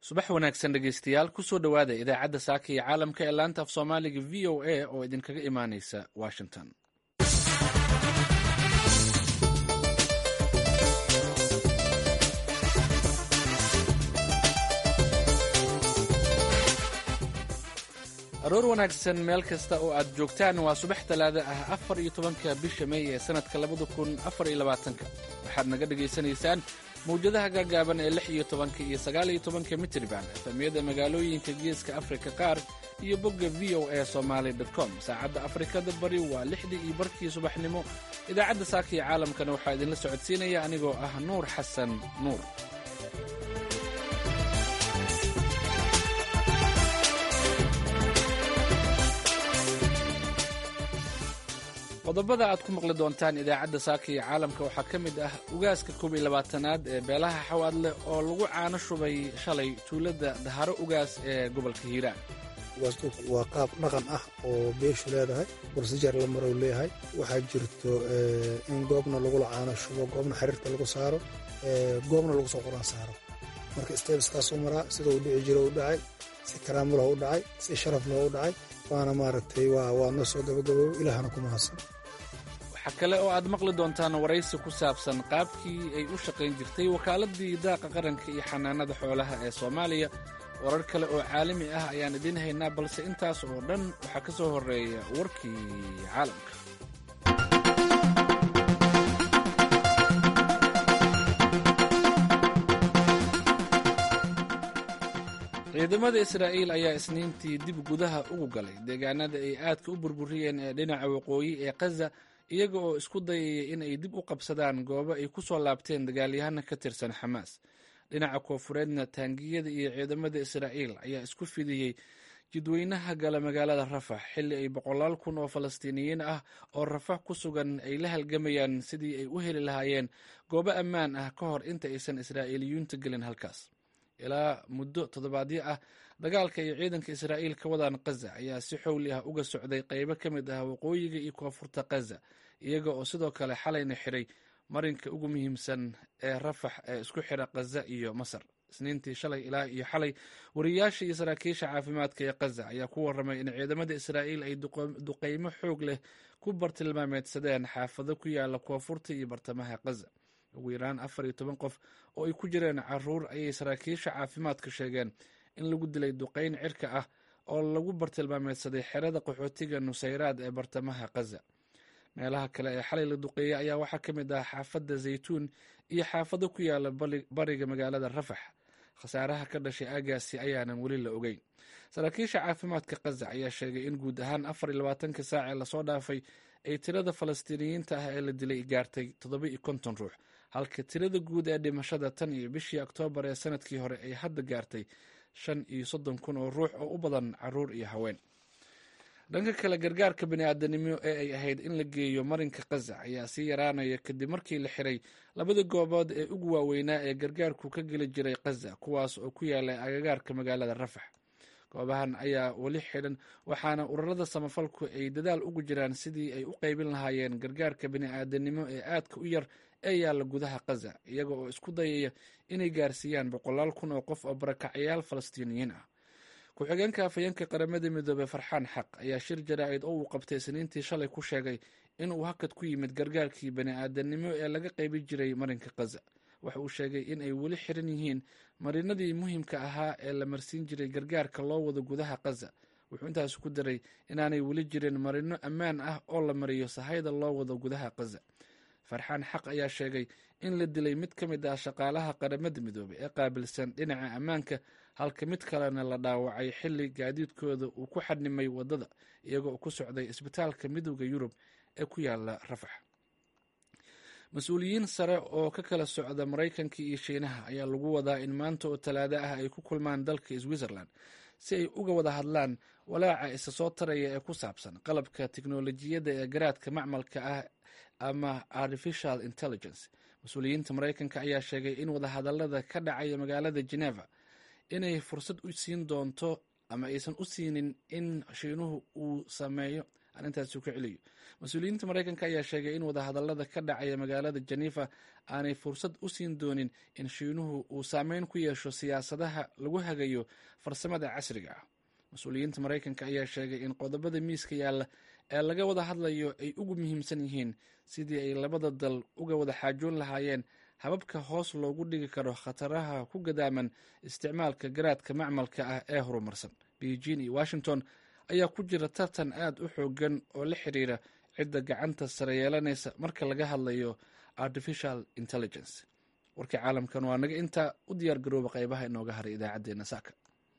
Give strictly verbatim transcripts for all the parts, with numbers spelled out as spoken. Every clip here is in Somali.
subax wanaagsan dhegeystayaal kusoo dhowaada idaacadda saaka iyo caalamka ee laanta af soomaaliga v o a oo idinkaga imaaneysa washington. aroor wanaagsan meel kasta oo aad joogtaan. waa subax talaada ah afar iyo tobanka bisha may ee sanadka labada kun afar iyo labaatanka. waxaad naga dhegaysanaysaan mawjadaha gaagaaban ee lix iyo tobanka iyo sagaal iyo tobanka mitriban efamiyada magaalooyinka geeska afrika qaar iyo bogga v o a somaly com. saacadda afrikada bari waa lixdii iyo barkii subaxnimo. idaacadda saaka iyo caalamkana waxaa idinla socodsiinaya anigoo ah nuur xasan nuur. qodobada aad ku maqli doontaan idaacadda saaka iyo caalamka waxaa ka mid ah ugaaska koob iyo labaatanaad ee beelaha xawaadle oo lagu caano shubay shalay tuulada daharo ugaas ee gobolka hiiraan. ugaasku waa qaab dhaqan ah oo beeshu leedahay, bursijar la marow leeyahay. waxaa jirto in goobna lagula caano shubo, goobna xiriirta lagu saaro, goobna lagu soo quraan saaro. marka steebskaasuu maraa sida uu dhici jiro u dhacay, si karaamulaha u dhacay, si sharaf leh u dhacay. waana maaragtay waa noo soo gabagaboobo, ilaahana ku mahadsan. waxaa kale oo aad maqli doontaan waraysi ku saabsan qaabkii ay u shaqayn jirtay wakaaladii daaqa qaranka iyo xanaanada xoolaha ee soomaaliya. warar kale oo caalami ah ayaan idiin haynaa, balse intaas oo dhan waxaa ka soo horreeya warkii caalamka. ciidamada israa'iil ayaa isniintii dib gudaha ugu galay deegaanada ay aadka u burburiyeen ee dhinaca waqooyi ee khaza, iyaga oo isku dayaya in ay dib u qabsadaan goobo ay ku soo laabteen dagaalyahana ka tirsan xamaas. dhinaca koonfureedna taangiyada iyo ciidamada israa'iil ayaa isku fidiyey jidweynaha gala magaalada rafax, xilli ay boqolaal kun oo falastiiniyiin ah oo rafax ku sugan ay la halgamayaan sidii ay u heli lahaayeen goobo ammaan ah ka hor inta aysan israa'iiliyuunta gelin halkaas. ilaa muddo toddobaadyo ah dagaalka ay ciidanka israa'iil ka wadaan khaza ayaa si xowli ah uga socday qaybo ka mid ah waqooyiga iyo koonfurta khaza, iyaga oo sidoo kale xalayna xiray marinka ugu muhiimsan ee rafax ee isku xira khaza iyo masar. isniintii shalay ilaa iyo xalay wariyaasha iyo saraakiisha caafimaadka ee khaza ayaa ku warramay in ciidamada israa'iil ay duqeymo xoog leh ku bartilmaameedsadeen xaafado ku yaala koonfurta iyo bartamaha khaza. ugu yaraan afar iyo toban qof oo ay ku jireen caruur ayay saraakiisha caafimaadka sheegeen in lagu dilay duqeyn cirka ah oo lagu bartilmaameedsaday xerada qaxootiga nusayraad ee bartamaha khaza. meelaha kale ee xalay la duqeeyey ayaa waxaa ka mid ah xaafadda zaytuun iyo xaafado ku yaala bariga magaalada rafax. khasaaraha ka dhashay aagaasi ayaanan weli la ogeyn. saraakiisha caafimaadka khaza ayaa sheegay in guud ahaan afar iyo labaatanka saac ee lasoo dhaafay ay tirada falastiiniyiinta ah ee la dilay gaartay toddoba iyo konton ruux, halka tirada guud ee dhimashada tan iyo bishii oktoobar ee sanadkii hore ay hadda gaartay shan iyo soddon kun oo ruux oo u badan caruur iyo haween. dhanka kale, gargaarka bini'aadanimo ee ay ahayd in la geeyo marinka khaza ayaa sii yaraanaya kadib markii la xiray labada goobood ee ugu waaweynaa ee gargaarku ka geli jiray khaza, kuwaas oo ku yaala agagaarka magaalada rafax. goobahan ayaa weli xidhan, waxaana ururada samafalku ay dadaal ugu jiraan sidii ay u qaybin lahaayeen gargaarka bini'aadanimo ee aadka u yar ee yaalla gudaha khaza, iyaga oo isku dayaya inay gaarsiiyaan boqolaal kun oo qof oo barakacyaal falastiiniyiin ah. ku-xigeenka afhayeenka qaramada midoobey farxaan xaq ayaa shir jaraa'id oo uu qabtay isniintii shalay ku sheegay inuu hakad ku yimid gargaarkii bini'aadanimo ee laga qaybin jiray marinka khaza. waxa uu sheegay in ay weli xiran yihiin marinadii muhiimka ahaa ee la marsiin jiray gargaarka loo wado gudaha khaza. wuxuu intaas ku daray inaanay weli jirin marino ammaan ah oo la mariyo sahayda loo wado gudaha khaza. farxaan xaq ayaa sheegay in la dilay mid ka mid ah shaqaalaha qaramada midoobey ee qaabilsan dhinaca ammaanka, halka mid kalena la dhaawacay xilli gaadiidkooda uu ku xadhimay waddada iyagoo ku socday isbitaalka midowda yurub ee ku yaala rafax. mas-uuliyiin sare oo ka kala socda maraykanka iyo shiinaha ayaa lagu wadaa in maanta oo talaado ah ay ku kulmaan dalka switzerland si ay uga wada hadlaan walaaca isa soo taraya ee ku saabsan qalabka tiknolojiyadda ee garaadka macmalka ah ama artificial intelligence. mas-uuliyiinta maraykanka ayaa sheegay in wadahadalada ka dhacaya magaalada geneva inay fursad u siin doonto ama aysan u siinin in shiinuhu uu sameeyo aan intaasi ku celiyo mas-uuliyiinta maraykanka ayaa sheegay in wadahadallada ka dhacaya magaalada Geneva aanay fursad u siin doonin in shiinuhu uu saameyn ku yeesho siyaasadaha lagu hagayo farsamada casriga ah. mas-uuliyiinta maraykanka ayaa sheegay in qodobada miiska yaalla ee laga wada hadlayo ay ugu muhiimsan yihiin sidii ay labada dal uga wada xaajoon lahaayeen hababka hoos loogu dhigi karo khataraha ku gadaaman isticmaalka garaadka macmalka ah ee horumarsan. Beijing iyo Washington ayaa ku jira tartan aad u xoogan oo la xiriira cidda gacanta sare yeelanaysa marka laga hadlayo artificial intelligence. warkii caalamkan waa naga intaa u diyaar garooba qaybaha inooga haray idaacaddeenna saaka.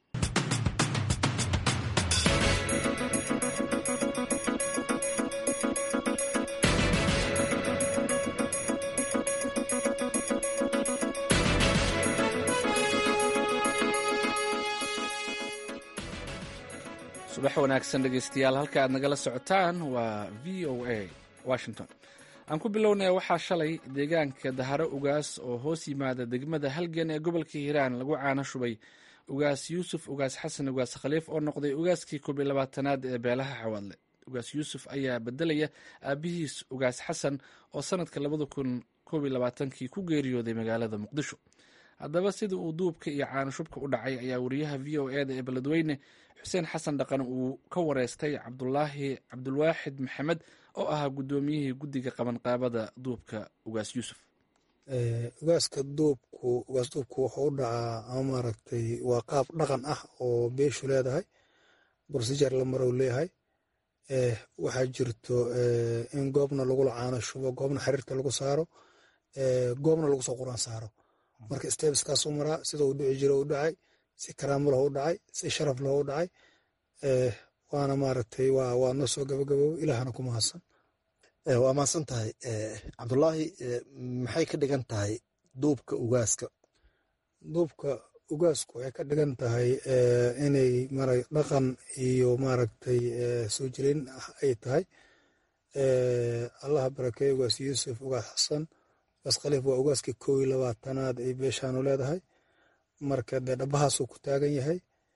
subax wanaagsan dhegeystayaal, halka aad nagala socotaan waa v o a Washington. aan ku bilownaya waxaa shalay deegaanka Daharo Ugaas oo hoos yimaada degmada Halgan ee gobolka Hiiraan lagu caano shubay Ugaas Yuusuf Ugaas Xasan Ugaas Khaliif oo noqday ugaaskii koob iyo labaatanaad ee beelaha Xawaadle. Ugaas Yuusuf ayaa bedelaya aabihiis Ugaas Xasan oo sanadka labada kun koob iyo labaatankii ku geeriyooday magaalada Muqdisho. haddaba sida uu duubka iyo caano shubka u dhacay ayaa wariyaha v o a da ee beledweyne xuseen xasan dhaqan uu ka wareystay cabdulaahi cabdulwaaxid maxamed oo ahaa guddoomiyihii guddiga qabanqaabada duubka Ugaas Yuusuf. ugaaska duubku ugaas duubku wuxuu u dhacaa ama maaragtay waa qaab dhaqan ah oo beeshu leedahay, bursijar la marow leeyahay. waxaa jirto in goobna lagula caano shubo, goobna xiriirta lagu saaro, goobna lagu soo quraan saaro. marka steebskaas u maraa sida uu dhici jiro u dhacay, si karaamo leh u dhacay, si sharaf leh u dhacay. waana maaragtay waa waa noo soo gabagaboobo, ilaahana ku mahadsan. waa mahadsan tahay cabdulaahi. maxay ka dhigan tahay duubka ugaaska? duubka ugaasku waxay ka dhigan tahay inay mara dhaqan iyo maaragtay soo jireen ay tahay. allaha barakeeye ugaas yuusuf ugaas xasan ugaas khaliif waa ugaaskii kow iyo labaatanaad ay beeshaanu leedahay. marka dee dhabahaasuu ku taagan yahay.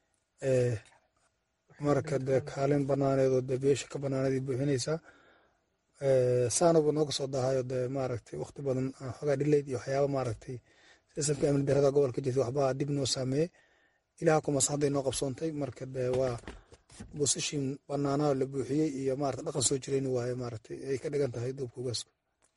marka dee kaalin banaaneedoo dee beesha ka banaaneed buuxinaysaa. saanabu nooga soo dahayo dee maaragtay waqti badan xogaa dhileyd iyo waxyaaba maaragtay sisamka amni darada gobolka jirta waxbaa dib noo saameeyey. ilaha kumas hadday noo qabsoontay. marka dee waa busishin banaanaa la buuxiyey iyo maarata dhaqan soo jireen waaye maaragtay ay ka dhigan tahay duubka ugaasku.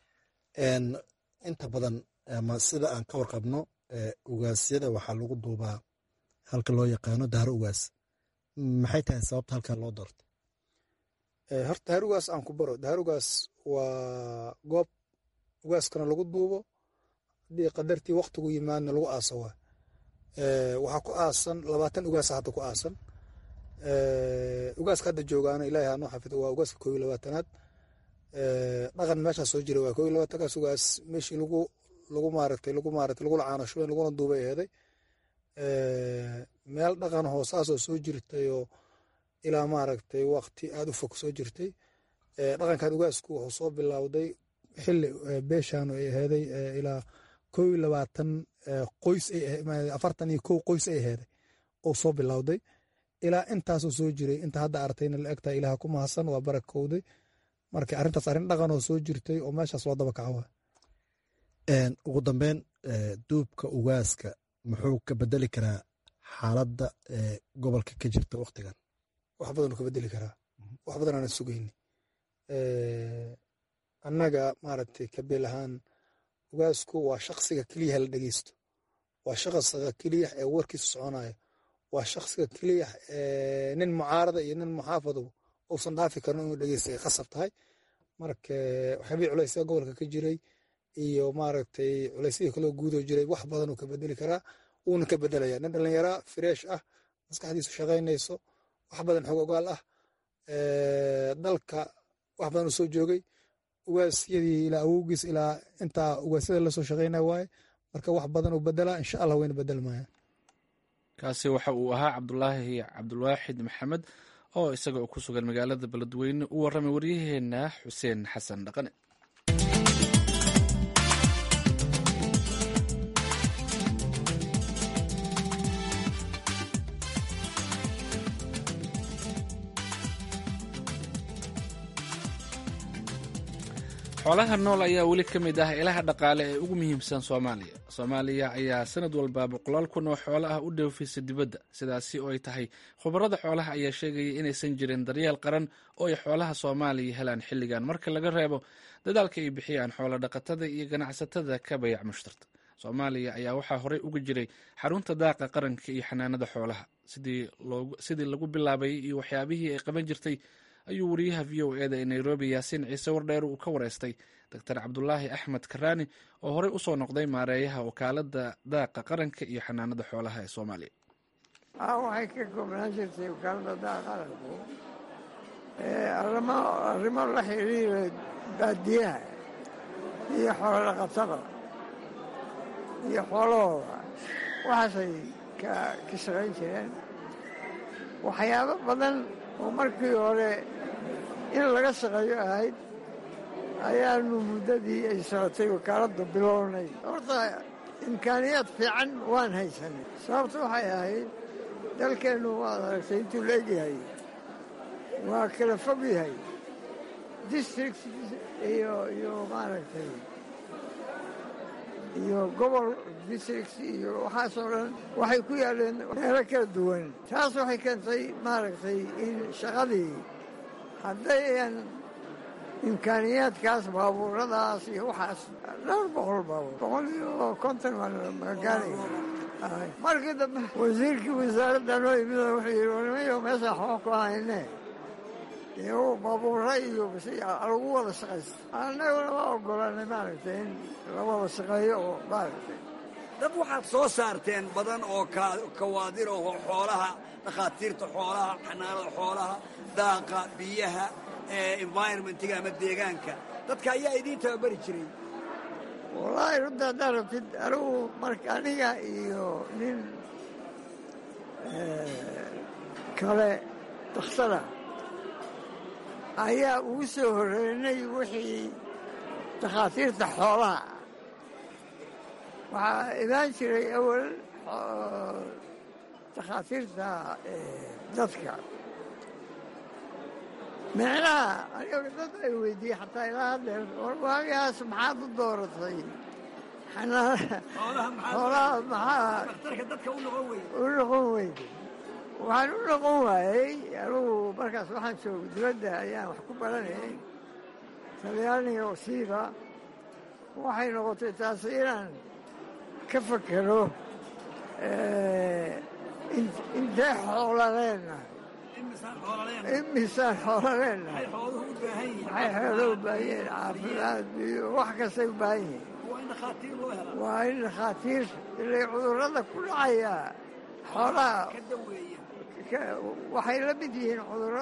inta badan ama sida aan ka warqabno ugaasyada waxaa lagu duubaa halka loo yaqaano Daharo Ugaas. maxay tahay sababta halkan loo doortay? horta Daharo Ugaas aan ku baro. Daharo Ugaas waa goob ugaaskana lagu duubo, haddii qadartii waqtigu yimaadna lagu aaso waa. waxaa ku aasan labaatan ugaasa hadda ku aasan. ugaaska hadda joogaana ilaahay hanoo xafido waa ugaaska koob iyo labaatanaad. dhaqan meeshaa soo jira waa koob iyo labaatankaas ugaas meeshii lagu lagu maaragtay lagu maaragtay lagula caano shubeen laguna duubay aheeday. meel dhaqan hoosaasoo soo jirtay oo ilaa maaragtay waqti aad u fog soo jirtay. dhaqankan ugaasku wuxuu soo bilowday xilli beeshaanu ay aheeday ilaa kow iyo labaatan qoys ay afartan iyo kow qoys ay aheeday oo soo bilowday ilaa intaasoo soo jiray. inta hadda artayna la egtahay ilaah ku mahadsan, waa barakowday. marka arrintaas arrin dhaqan oo soo jirtay oo meeshaas loo daba kaco. ugu dambeyn duubka ugaaska muxuu ka bedeli karaa xaaladda gobolka ka jirta waqtigan? wax badanuu ka bedeli karaa, wax badan aanan sugayni. annaga maaragtay kabeel ahaan ugaasku waa shaqsiga keliyaha la dhegeysto, waa shaqsiga keliya ee warkiisu soconayo, waa shaqsiga keliya ee nin mucaarada iyo nin muxaafado uusan dhaafi karin inuu dhegeysta ay khasab tahay. marka waxyaabihii culaysya gobolka ka jiray iyo maaragtay culaysyadii kaloo guudoo jiray wax badanuu ka bedeli karaa, wuuna ka bedelaya. nin dhallinyaraa fresh ah, maskaxdiisu shaqaynayso, wax badan xog ogaal ah, dalka wax badan uu soo joogay. ugaasyadii ilaa awowgiis ilaa intaa ugaasyada lasoo shaqaynaya waaye. marka wax badan uu bedelaa, insha allah wayna bedelmayaan. kaasi waxa uu ahaa cabdulaahi cabdulwaaxid maxamed oo isaga ku sugan magaalada beledweyne u warramay waryaheena xuseen xasan dhaqane. xoolaha nool ayaa weli ka mid ah ilaha dhaqaale ee ugu muhiimsan soomaaliya soomaaliya ayaa sanad walba boqolaal kun oo xoolo ah u dhoofisa dibadda sidaasi oo ay tahay khubarada xoolaha ayaa sheegaya inaysan jirin daryeel qaran oo ay xoolaha soomaaliya helaan xilligan marka laga reebo dadaalka ay bixiyaan xoolo dhaqatada iyo ganacsatada ka bayac mushtarta soomaaliya ayaa waxaa horey uga jiray xarunta daaqa qaranka iyo xanaanada xoolaha sidii lagu bilaabay iyo waxyaabihii ay qaban jirtay ayuu wariyaha v o eda ee nairobi yaasiin ciise wardheer uu ka wareystay doctor cabdulaahi axmed karaani oo horey usoo noqday maareeyaha wakaalada daaqa qaranka iyo xanaanada xoolaha ee soomaaliya. waxay ka koobnaan jirtay wakaalada daaqa qaranku arrimo la xiriira baadiyaha iyo xoolo dhaqatada iyo xoolahooda waxaasay ka shaqayn jireen waxyaabo badan oo markii hore in laga shaqeeyo ahayd ayaanu muddadii ay socotay wakaaladdu bilownay. horta imkaaniyaad fiican waan haysanay sababta waxay ahayd dalkeennu waad aragtay intuu la egyahay waa kala fog yahay district iyo iyo maaragtay iyo gobol district iyo waxaasoo dhan waxay ku yaaleen meelo kala duwan. taas waxay keentay maaragtay in shaqadii haddayan imkaaniyaadkaas baabuuradaas iyo waxaas dhowr boqol baabuur boqol iyo konton waa magagaanaya. markii dambe wasiirkii wasaaradda noo yimid wuxuu yidhi warmayo meeshaan xooga ku hayne dee baabuura iyo lagu wada shaqaysta annaguna waa oggolaanay maaragtay in la wada shaqeeyo oo maaragtay dad waxaad soo saarteen badan oo kawaadir oo xoolaha dhakhaatiirta xoolaha xanaanada xoolaha daaqa biyaha environmentiga ama deegaanka dadka ayaa idiin tababari jiray. wallaahi runta haddaad rabtid anigu marka aniga iyo nin kale dakhtara ayaa ugu soo horreynay wixii dhakhaatiirta xoolaha waxaa imaan jiray awal dhakhaatiirta dadka micnaha aniga dad ay weydiiyey xataa ilaa haddeer war waagaas maxaad u dooratay xoolaha maxaa u noqon weyday waxaan u noqon waayey anugu markaas waxaan joogay dibadda ayaan wax ku baranayay talyaaniga siiba waxay noqotay taas inaan ka fakero intee xoola leenahay imisaan xoola leenahay maxay xoolo u baahan yihiin caafimaad iyo wax kastay u baahan yihiin waa in dhakhaatiir ilay cudurrada ku dhacaya xoolaha waxay la mid yihiin cudurro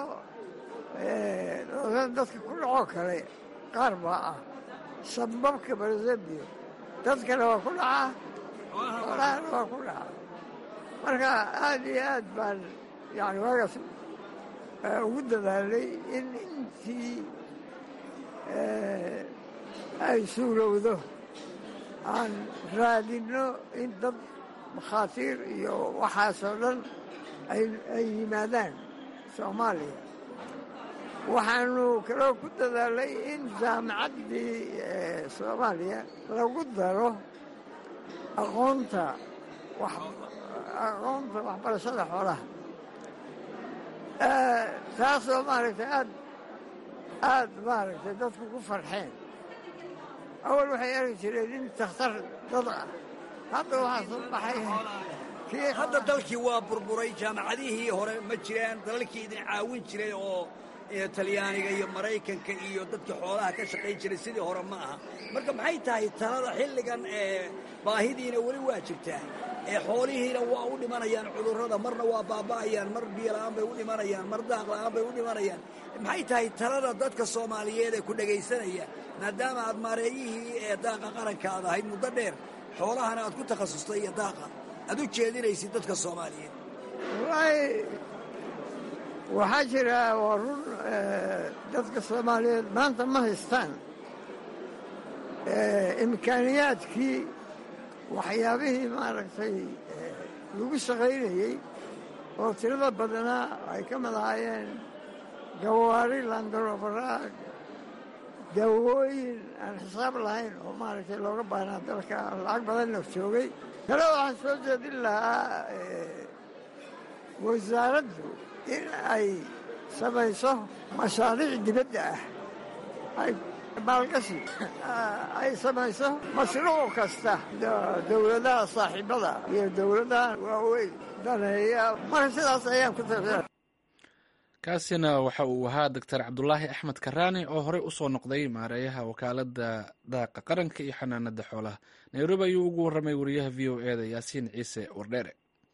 dadka ku dhacoo kale qaar baa ah sababka barzebio dadkana waa ku dhacaa xoolahana waa ku dhacaa marka aad iyo aad baan yani waagaas ugu dadaalay in intii ay suurowdo aan raadinno in dad makhaatiir iyo waxaasoo dhan ay yimaadaan soomaaliya. waxaanu kaloo ku dadaalay in jaamacaddii soomaaliya lagu daro aqoonta aqoonta waxbarashada xoolaha taasoo maaragtay aad aad maaragtay dadku ku farxeen. awal waxay arki jireen in takhtar dad ah hadda waxaa soo baxay hadda dalkii waa burburay jaamacadihii hore ma jiraan dalalkii idin caawin jiray oo talyaaniga iyo maraykanka iyo dadkii xoolaha ka shaqayn jiray sidii hore ma aha. marka maxay tahay talada xilligan ee baahidiina weli waa jirtaa ee xoolihiina waa u dhimanayaan cudurrada marna waa baaba'ayaan mar biyo la'aan bay u dhimanayaan mar daaq la'aan bay u dhimanayaan. maxay tahay talada dadka soomaaliyeed ee ku dhegaysanaya maadaama aad maareeyihii ee daaqa qaranka aad ahayd muddo dheer xoolahana aad ku takhasustay iyo daaqa aad u jeedinaysid dadka soomaaliyeed? wallaahi waxaa jira waa run dadka soomaaliyeed maanta ma haystaan imkaaniyaadkii waxyaabihii maaragtay lagu shaqaynayey oo tirada badanaa ay ka mid ahaayeen gawaari landroobara daawooyin aan xisaab lahayn oo maaragtay looga baahnaa dalka lacag badanna joogay kale waxaan soo jeedin lahaa wasaaraddu in ay samayso mashaariic dibadda ah ay maalgashi ay samayso mashruuc kasta dowladaha saaxiibada iyo dowladaha waaweyn daneeya marka sidaas ayaan ku tafiya kaasina waxa uu ahaa doctor cabdulaahi axmed karaani oo horey u soo noqday maareeyaha wakaaladda daaqa qaranka iyo xanaanada xoolaha nairobi ayuu ugu warramay wariyaha v o e da yaasiin ciise wardheere.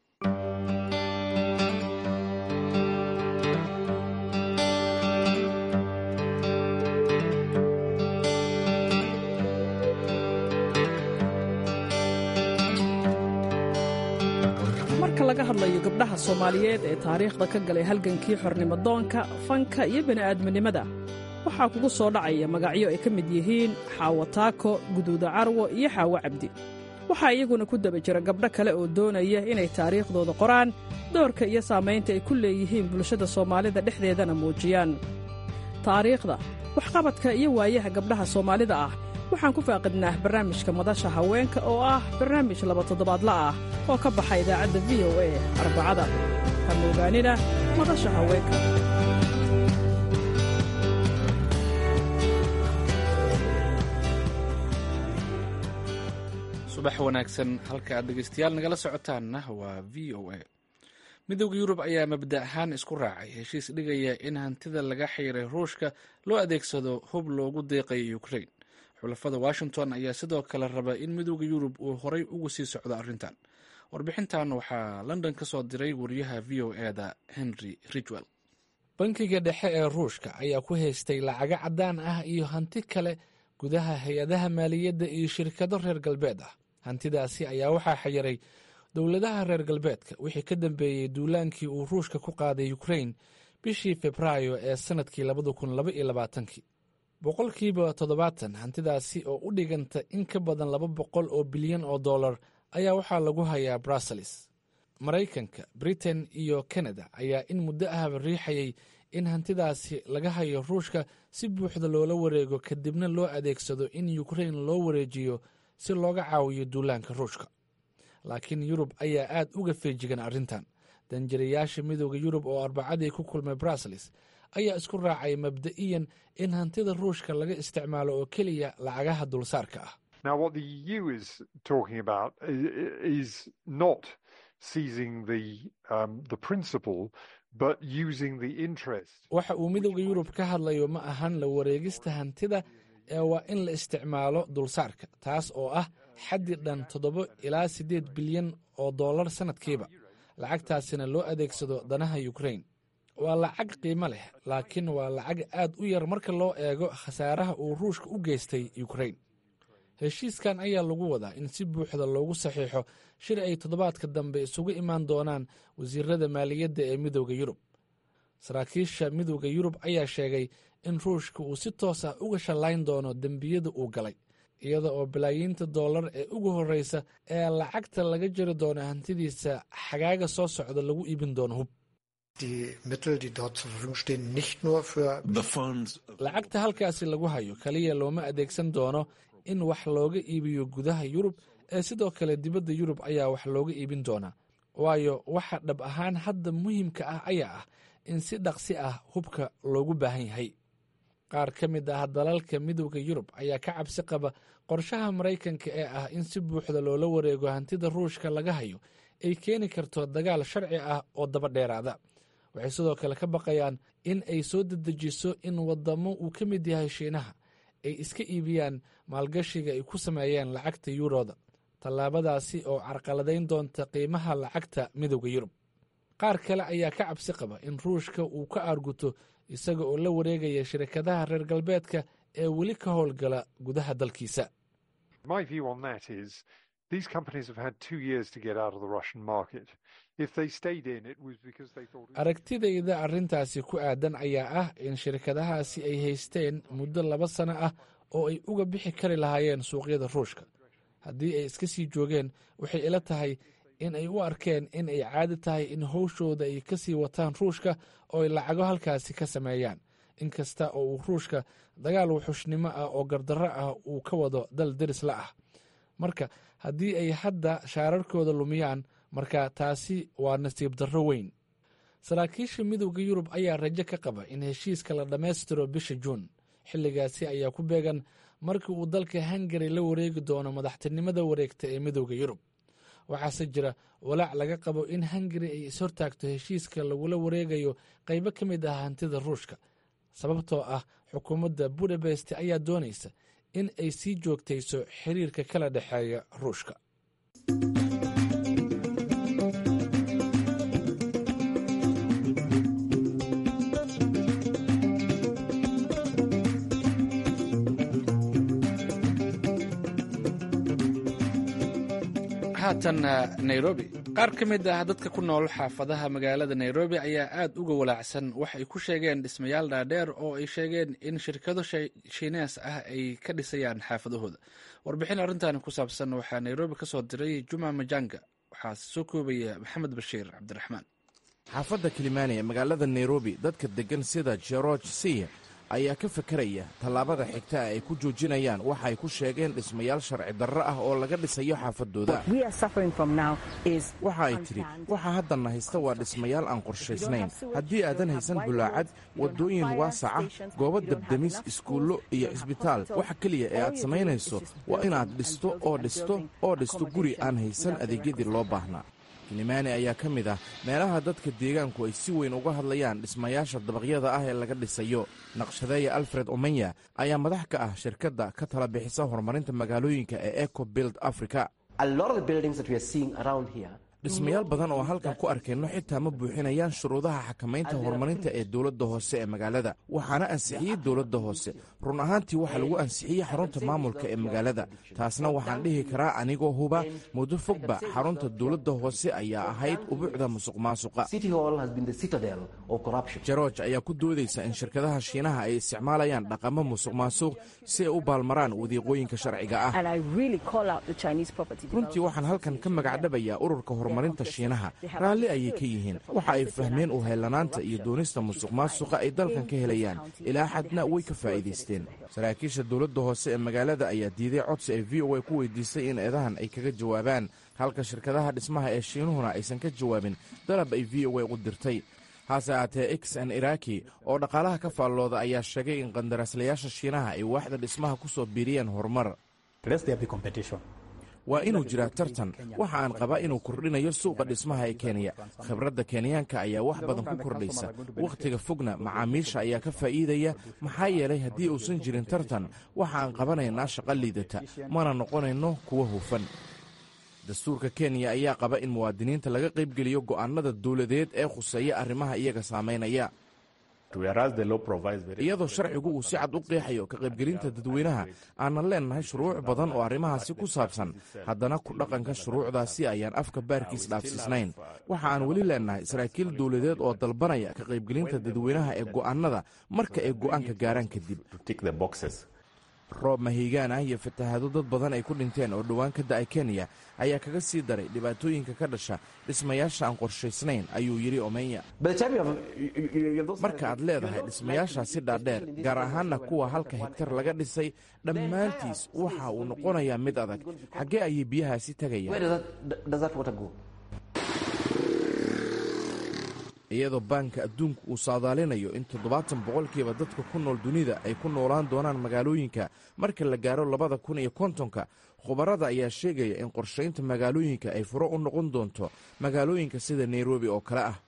marka laga hadlayo gabdhaha Soomaaliyeed ee taariikhda ka galay halgankii xornimo-doonka, fanka iyo bini'aadminimada, waxaa kugu soo dhacaya magacyo ay ka mid yihiin Xaawo Taako, Guduuda Carwo iyo Xaawo Cabdi. waxaa iyaguna ku daba jira gabdho kale oo doonaya inay taariikhdooda qoraan, doorka iyo saamaynta ay ku leeyihiin bulshada Soomaalida dhexdeedana muujiyaan. taariikhda, waxqabadka iyo waayaha gabdhaha Soomaalida ah waxaan ku faaqidnaa barnaamijka Madasha Haweenka oo ah barnaamij laba toddobaadla ah oo ka baxa idaacadda V O A Arbacada. Ha moogaanina Madasha Haweenka. subax wanaagsan, halka aad dhegeystayaal nagala socotaanna waa V O A. midowda Yurub ayaa mabda ahaan isku raacay heshiis dhigaya in hantida laga xiray Ruushka loo adeegsado hub loogu deeqayo Ukraine. xulafada Washington ayaa sidoo kale raba in midowda Yurub uu horay ugu sii socdo arrintan. warbixintan waxaa London ka soo diray wariyaha V O A da Henry Ridgwell. bankiga dhexe ee Ruushka ayaa ku haystay lacago caddaan ah iyo hanti kale gudaha hay-adaha maaliyadda iyo shirkado reer galbeed ah. hantidaasi ayaa waxaa xayiray dowladaha reer galbeedka wixii ka dambeeyey duulaankii uu Ruushka ku qaaday Ukraine bishii Febraayo ee sanadkii labada kun laba iyo labaatankii. boqolkiiba toddobaatan hantidaasi oo u dhiganta in ka badan laba boqol oo bilyan oo dollar ayaa waxaa lagu hayaa Brussels. Maraykanka, Britain iyo Canada ayaa in muddo ahba riixayay in hantidaasi laga hayo Ruushka si buuxda loola wareego kadibna loo adeegsado in Ukraine loo wareejiyo si looga caawiyo duulaanka Ruushka. laakiin Yurub ayaa aad uga feejigan arrintan. danjirayaasha midowda Yurub oo Arbacadii ku kulmay Brussels ayaa isku raacay mabda'iyan in hantida Ruushka laga isticmaalo oo keliya lacagaha dulsaarka ah. Now what the E U is talking about is not seizing the um, the principle but using the interest. waxa uu midowda Yurub ka hadlayo ma ahan la wareegista hantida ee waa in la isticmaalo dulsaarka, taas oo ah xaddi dhan toddoba ilaa siddeed bilyan oo dollar sanadkiiba. lacagtaasina loo adeegsado danaha Ukraine. waa lacag qiimo leh, laakiin waa lacag aad u yar marka loo eego khasaaraha uu Ruushka u geystay Ukraine. heshiiskan ayaa lagu wadaa in si buuxda loogu saxiixo shir ay toddobaadka dambe isugu imaan doonaan wasiirada maaliyadda ee midowda Yurub. saraakiisha midowda Yurub ayaa sheegay in Ruushka uu si toos ah uga shallayn doono dembiyada uu galay, iyada oo bilaayiinta dollar ee ugu horreysa ee lacagta laga jiri doono hantidiisa xagaaga soo socda lagu iibin doono hub. lacagta halkaasi lagu hayo kaliya looma adeegsan doono in wax looga iibiyo gudaha Yurub, ee sidoo kale dibadda Yurub ayaa wax looga iibin doonaa. waayo waxa dhab ahaan hadda muhiimka ah ayaa ah in si dhaqsi ah hubka loogu baahan yahay. qaar ka mid ah dalalka midowda Yurub ayaa ka cabsi qaba qorshaha Maraykanka ee ah in si buuxda loola wareego hantida Ruushka laga hayo ay keeni karto dagaal sharci ah oo daba dheeraada. waxay sidoo kale ka baqayaan in ay soo dedejiso in wadamo uu ka mid yahay Shiinaha ay iska iibiyaan maalgashiga ay ku sameeyeen lacagta yuurooda, tallaabadaasi oo carqaladayn doonta qiimaha lacagta midowda Yurub. qaar kale ayaa ka cabsi qaba in Ruushka uu ka aarguto isaga oo la wareegaya shirkadaha reer galbeedka ee weli ka howlgala gudaha dalkiisa. My view on that is these companies have had two years to get out of the Russian market. If they stayed in, it was because they thought... aragtidayda arrintaasi ku aadan ayaa ah in shirkadahaasi ay haysteen muddo laba sano ah oo ay uga bixi kari lahaayeen suuqyada Ruushka. haddii ay iska sii joogeen, waxay ila tahay in ay u arkeen in ay caadi tahay in howshooda ay ka sii wataan Ruushka oo ay lacago halkaasi ka sameeyaan, in kasta oo uu ruushka dagaal wuxushnimo ah oo gardarro ah uu ka wado dal deris la ah. marka haddii ay hadda shaararkooda lumiyaan, marka taasi waa nasiib darro weyn. saraakiisha midowda yurub ayaa rajo ka qaba in heshiiska la dhammaystiro bisha juun. xilligaasi ayaa ku beegan markii uu dalka hungari la wareegi doono madaxtinimada wareegta ee midowda yurub. waxaase jira walaac laga qabo in hungari ay ishortaagto heshiiska lagula wareegayo qaybo ka mid ah hantida ruushka, sababtoo ah xukuumadda budapest ayaa doonaysa in ay sii joogtayso xiriirka kala dhexeeya ruushka. haatan nairobi, qaar ka mid ah dadka ku nool xaafadaha magaalada nairobi ayaa aad uga walaacsan wax ay ku sheegeen dhismayaal dhaadheer oo ay sheegeen in shirkado shiinees ah ay ka dhisayaan xaafadahooda. warbixin arrintan ku saabsan waxaa nairobi ka soo diray juma majanga, waxaa soo koobaya maxamed bashiir cabdiraxmaan. xaafadda kilimani ee magaalada nairobi, dadka deggan sida george siya ayaa ka fakaraya tallaabada xigta ay ku joojinayaan waxa ay ku sheegeen dhismayaal sharci darro ah oo laga dhisayo xaafadooda. waxa ay tidhi, waxa haddanna haysta waa dhismayaal aan qorshaysnayn. haddii aadan haysan bulaacad, waddooyin waasac ah, goobo dabdemis, iskuullo iyo cisbitaal, waxa keliya ee aad samaynayso waa inaad dhisto oo dhisto oo dhisto guri aan haysan adeegyadii loo baahnaa. kilimani ayaa ka mid ah meelaha dadka deegaanku ay si weyn uga hadlayaan dhismayaasha dabaqyada ah ee laga dhisayo. naqshadeeya alfred omenya ayaa madax ka ah shirkadda ka tala bixisa horumarinta magaalooyinka ee eco build africa. dhismayaal badan oo halkan ku arkayno xitaa ma buuxinayaan shuruudaha xakamaynta horumarinta ee dowladda hoose ee magaalada, waxaana ansixiyey dowladda hoose. run ahaantii waxaa lagu ansixiyey xarunta maamulka ee magaalada. taasna waxaan dhihi karaa anigoo huba muddo fogba xarunta dowladda hoose ayaa ahayd ubuucda musuq maasuqa. george ayaa ku doodaysa in shirkadaha shiinaha ay isticmaalayaan dhaqamo musuq maasuq si ay u baalmaraan wadiiqooyinka sharciga ah. runtii waxaan halkan ka magacdhabayaa ururka horumarinta shiinaha. raalli ayay ka yihiin. waxa ay fahmeen u heellanaanta iyo doonista musuq maasuqa ay dalkan ka helayaan. ilaa xadna way ka faa'iidaysteen. saraakiisha dowladda hoose ee magaalada ayaa diiday codsi ay v o a ku weydiistay in eedahan ay kaga jawaabaan, halka shirkadaha dhismaha ee shiinuhuna aysan ka jawaabin dalab ay v o a u dirtay. hase aatee xn iraki oo dhaqaalaha ka faallooda ayaa sheegay in qandaraaslayaasha shiinaha ay waaxda dhismaha ku soo biiriyeen horumar. waa inuu jiraa tartan. waxa aan qabaa inuu kordhinayo suuqa dhismaha ee kenya. khibradda kenyaanka ayaa wax badan ku kordhaysa. wakhtiga fogna macaamiisha ayaa ka faa'iidaya, maxaa yeelay haddii uusan jirin tartan waxa aan qabanaynaa shaqo liidata, mana noqonayno kuwa hufan. dastuurka kenya ayaa qaba in muwaadiniinta laga qaybgeliyo go'aanada dowladeed ee khuseeya arrimaha iyaga saamaynaya. iyadoo sharcigu uu si cad u qeexayo ka qaybgelinta dadweynaha, aanan leennahay shuruuc badan oo arrimahaasi ku saabsan, haddana ku dhaqanka shuruucdaasi ayaan afka baarkiis dhaafsiisnayn. waxa aan weli leennahay saraakiil dowladeed oo dalbanaya ka qaybgelinta dadweynaha ee go'aannada marka ay go'aanka gaaraan kadib. roob mahiigaan ah iyo fatahaado dad badan ay ku dhinteen oo dhowaan ka da'ay kenya ayaa kaga sii daray dhibaatooyinka ka dhasha dhismayaasha aan qorshaysnayn, ayuu yidhi omenya. marka aad leedahay dhismayaashaasi dhaadheer, gaar ahaanna kuwa halka hegtar laga dhisay, dhammaantiis waxa uu noqonayaa mid adag. xaggee ayay biyahaasi tegayaan? iyadoo baanka adduunku uu saadaalinayo in toddobaatan boqolkiiba dadka ku nool dunida ay ku noolaan doonaan magaalooyinka marka la gaaro labada kun iyo kontonka, khubarada ayaa sheegaya in qorshaynta magaalooyinka ay furo u noqon doonto magaalooyinka sida nairobi oo kale ah.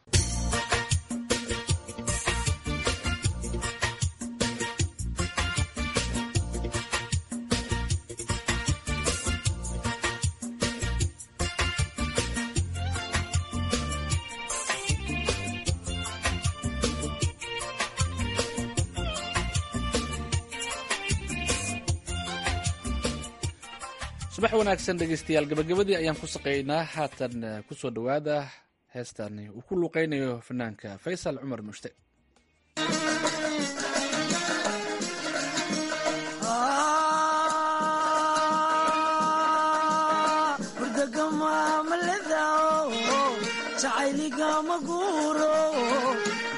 subax wanaagsan dhegeystayaal, gabagabadii ayaan ku saqaynaa. haatan ku soo dhowaada heestani uu ku luuqaynayo fanaanka faysal cumar nushte.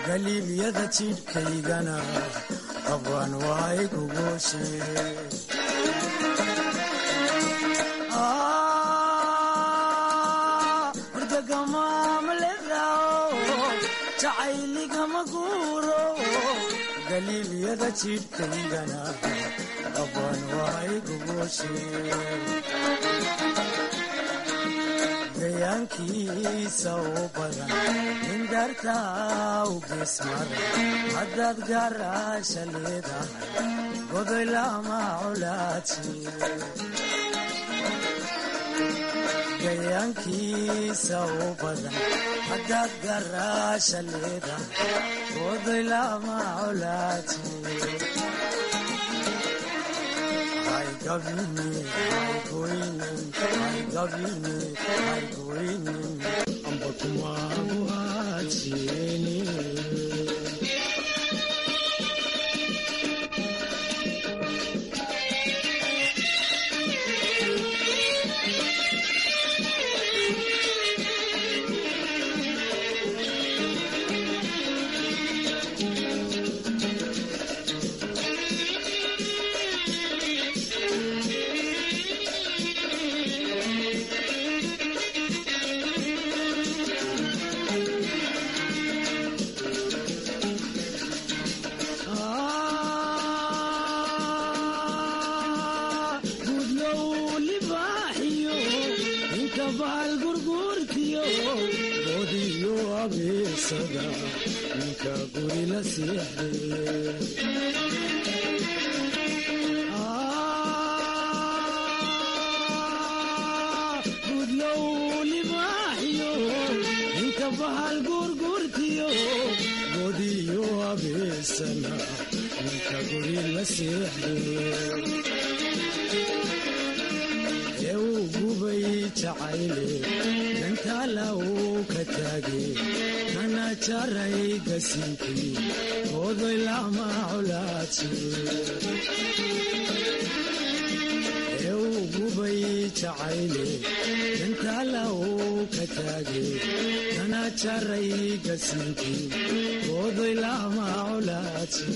galiilyada jidhkaygana qabwan waay gogoshe jacayligama guuro galiilyada jidhkaygana qabwan waay gogoshe gayaankiisa u badan nin dartaa u geesmara haddaad gaaraasha leedahay godoy lama colaadsi gayaankiisa u badan haddaad gaaraasha leedahay godoy lama colaadsi amba kumaagu aadsiini ninka guri la seexday gudlow libaaxiyo ninka bahal gurgurtiyo godiyo abeesana ninka guri la seexday ee uu gubay jacayle dantaala uu ka taagay kana jaray gasinkii godoy lama colaadsi ee uu gubay jacayle dantaala uu ka taagay kana jaray gasinkii godoy lama colaadsi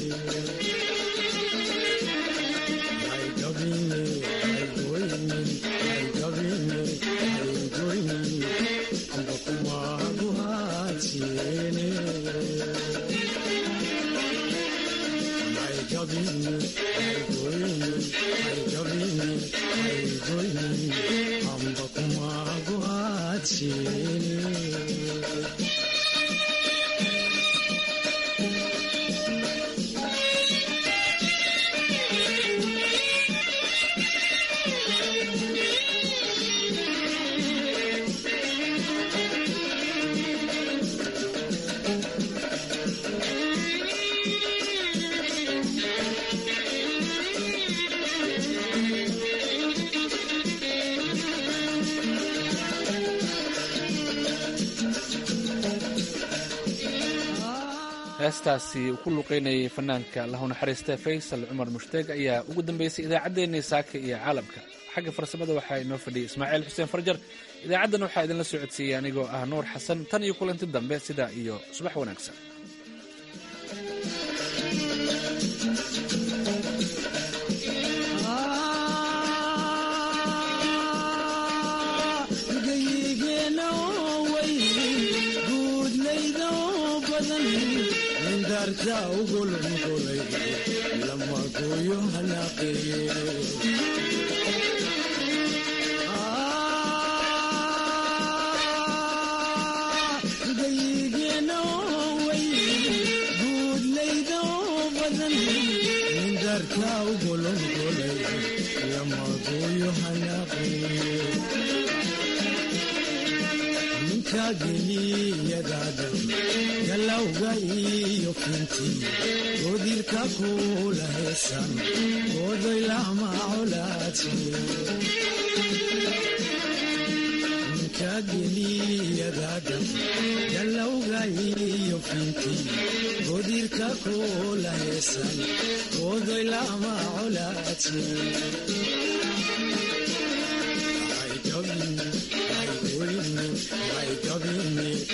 amba kumaagu haadsiini amba kumaagu haadsiini heestaasi uu ku luqaynayay fanaanka allahu naxariista faysal cumar mushtaeg ayaa ugu dambaysay idaacaddeenii saaka iyo caalamka xagga farsamada waxaa inoo fadhiyay ismaaciil xuseen farjar idaacaddan waxaa idinla soo codsiiyey anigoo ah nuur xasan tan iyo kulanti dambe sidaa iyo subax wanaagsan ugolongolay lama gooyo hanaaqeeye gayigeena way guudlayda badan mindarka ugolongolay lama gooyo hanaaqeeye ninka geliyadaada galawga iyo fintii godirka kula heesan godoy lama colaadsi ninka geliyadaada galawga iyo fintii godirka kula heesan godoy lama colaadsi ay gabin ay goyni ay gabini